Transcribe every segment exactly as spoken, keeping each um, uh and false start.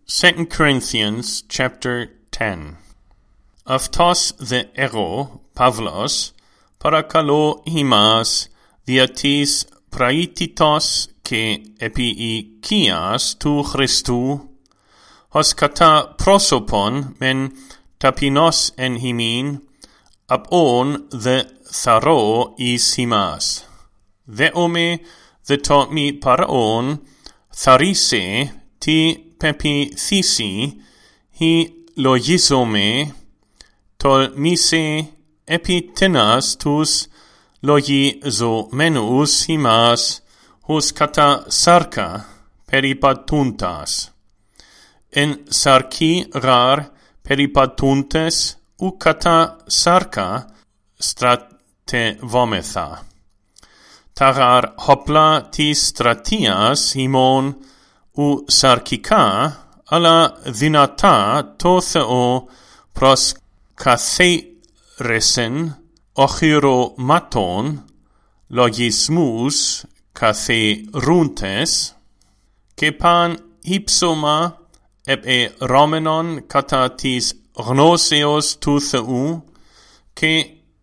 Second Corinthians chapter ten. Αυτός δε εγώ, Παύλος, παρακαλώ ημάς δια της πραήτητος και επιοικίας του Χριστού, ως κατά πρόσωπον μεν ταπεινός εν ημίν, απόν δε θαρώ εις ημάς. Δε όμε δε το μη παραόν θαρρύσε τι πεποιθήσει χι λογίζομαι, τολμήσε επιτενάς τους λογιζομένους ημάς, ως κατά σάρκα περιπατούντας. Εν σαρκή γαρ περιπατούντες, ου κατά σάρκα στρατευόμεθα. Τα γαρ χόπλα της στρατείας ημών, ου σαρκικά, αλλά δυνατά το Θεό προς καθαίρεσεν οχυρωμάτων, λογισμούς καθαιρούντες, και παν ύψωμα επερώμενον κατά της γνώσεως του Θεού, και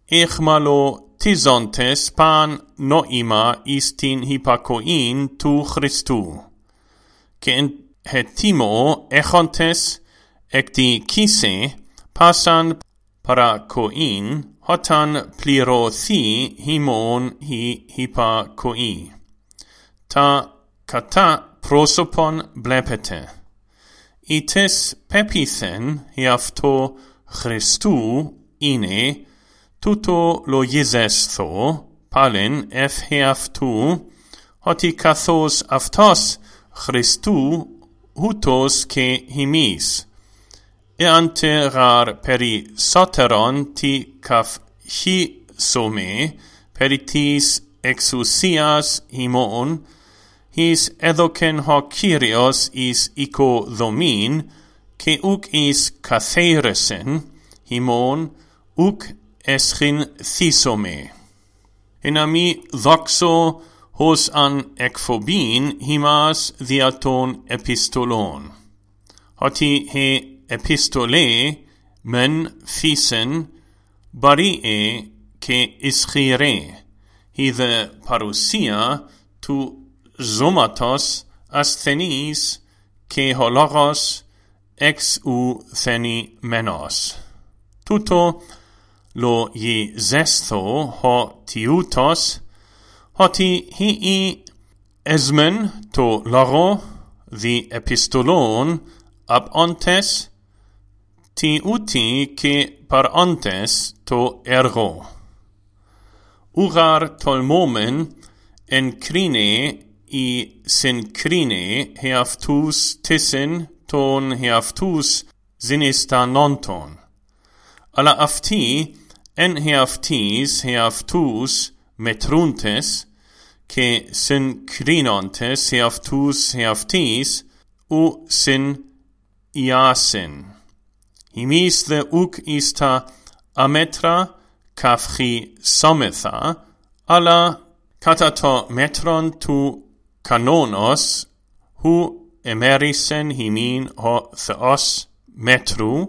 εχμαλωτίζοντες παν νόημα εις την υπακοήν του Χριστού. Και εν hetimo έχοντες εκδικήσε πάσαν παρακοήν, όταν πληρωθεί ημών η υπακοή. Τα κατά πρόσωπον βλέπετε. Ήτες πεποιθεν εαυτό Χριστού είναι, τούτο λογίζεσθο πάλεν εφ εαυτού, ότι καθώς αυτός Χριστού ούτως και ημείς. Εάντε γαρ περισσότερον τι καυχήσομε περί της εξουσίας ημών, εις έδωκεν ο Κύριος εις οικοδομήν, και ουκ εις καθαίρεσεν ημών, ουκ εσχυνθήσομε. Εν μη δόξω ως αν εκφοβήν ημάς δια των επιστολών. Ότι he επιστολέ μεν φύσεν μπαριέ και ισχυρέ, η δε παρουσία του ζώματος ασθενής και ο λόγος εξ ουθενημένος. Τούτο λογίζεσθο ο τιούτος, ότι χι εσμεν το λόγο δι επιστολών απόντες, τι ούτι και παρόντες το έργο. Ουγαρ τολμόμεν εν κρίνε ή συνκρίνε εαυτούς τίσεν των εαυτούς συνιστανόντων. Αλλά αυτοί εν εαυτής εαυτούς μετρούντες και συνκρίνοντες εαυτούς εαυτής ου συν ιάσεν. Ημείς δε ουκ εις τα αμέτρα καυχησόμεθα, αλλά κατά το μέτρον του κανόνος, χου εμέρισεν ημίν ο Θεός μέτρου,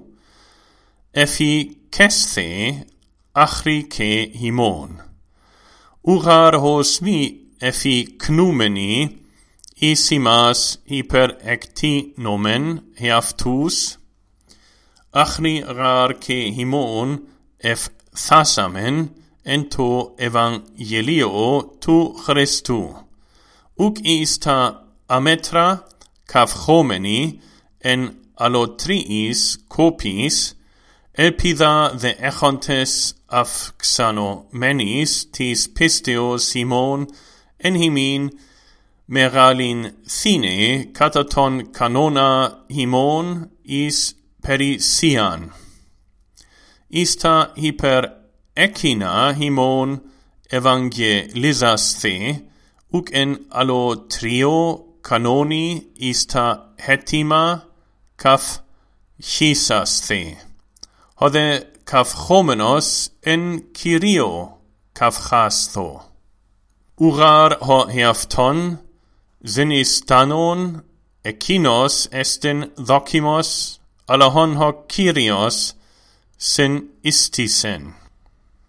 εφικέσθε άχρη και ημών. Ουγαρ ως μη εφικνούμενοι, εις ημάς υπερεκτείνομεν εαυτούς, άχρη γαρ και ημών εφθάσαμεν εν το Ευαγγελίο του Χριστού. Ουκ εις τα αμέτρα καυχόμενοι εν αλωτρίης κόπης, ελπίδα δε έχοντες αυξανωμένης της πίστεως ημών εν ημίν μεγάλην θύνε κατά τον κανόνα ημών εις περισσίαν. Εις τα υπερ έκεινα ημών ευαγγελίζασθε, ουκ εν αλωτρίο κανόνι εις τα έτοιμα καυχήσασθε. Οδε καυχόμενος εν Κυρίω καυχάσθω. Ουγαρ ο εαυτόν ζενιστάνων Ekinos esten dokimos, alahon ho Kyrios, sen istisen.